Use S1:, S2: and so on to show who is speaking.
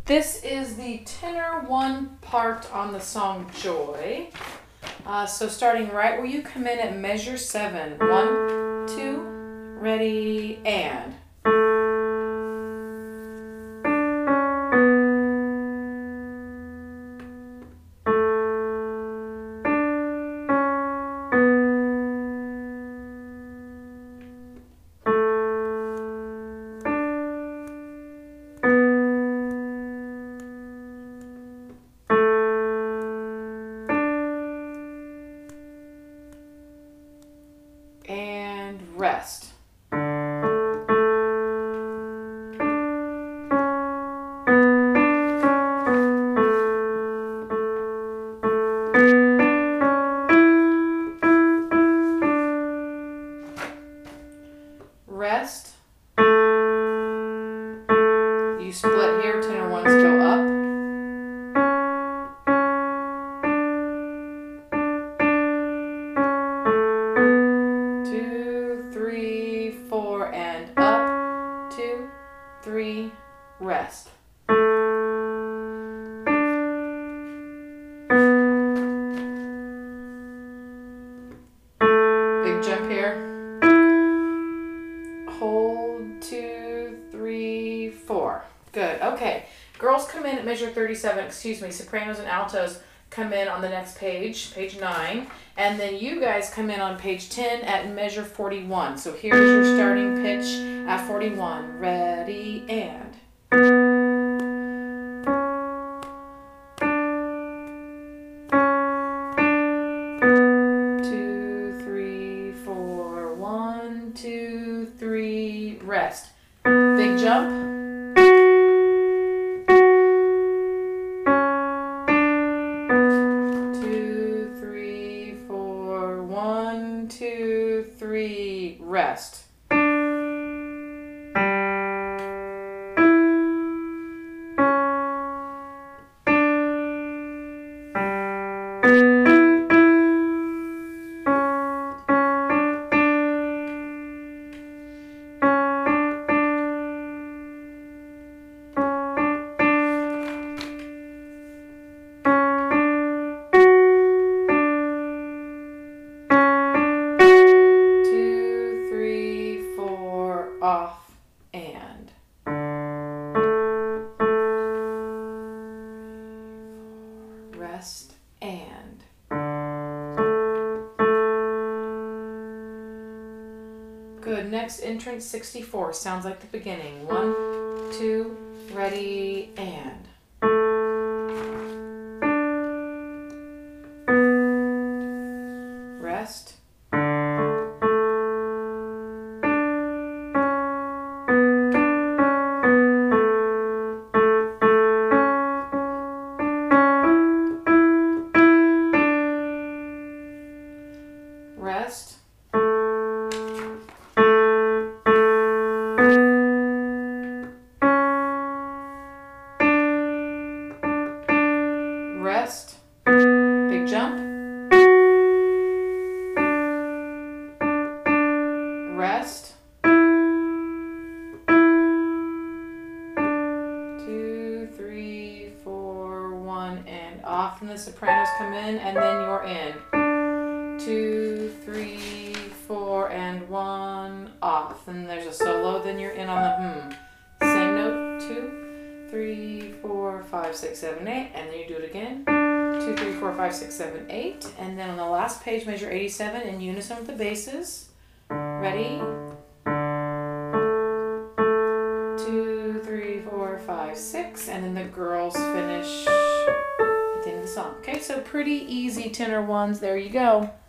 S1: This is the tenor one part on the song Joy. So starting right where you come in at measure 7. 1, 2, ready, and. And rest. Rest. You split here, tenor ones go up. And up, 2, 3, rest. Big jump here. Hold, 2, 3, 4. Good. Okay. Girls come in at measure 37, excuse me, sopranos and altos come in on the next page, page 9, and then you guys come in on page 10 at measure 41. So here's your starting pitch at 41. Ready, and. Two, three, four, 1, 2, 3, rest. Big jump. Rest. Off and. Rest and. Good. Next entrance 64 sounds like the beginning. 1, 2, ready, and. Rest. Rest. Rest. Big jump. Rest. 2, 3, 4, 1, and off. And the sopranos come in, and then you're in. 2, 3, 4, and 1, off. And there's a solo, then you're in on the Same note, 2, 3, 4, 5, 6, 7, 8, and then you do it again. 2, 3, 4, 5, 6, 7, 8. And then on the last page, measure 87 in unison with the basses. Ready? 2, 3, 4, 5, 6. And then the girls finish at the end of the song. Okay, so pretty easy tenor ones. There you go.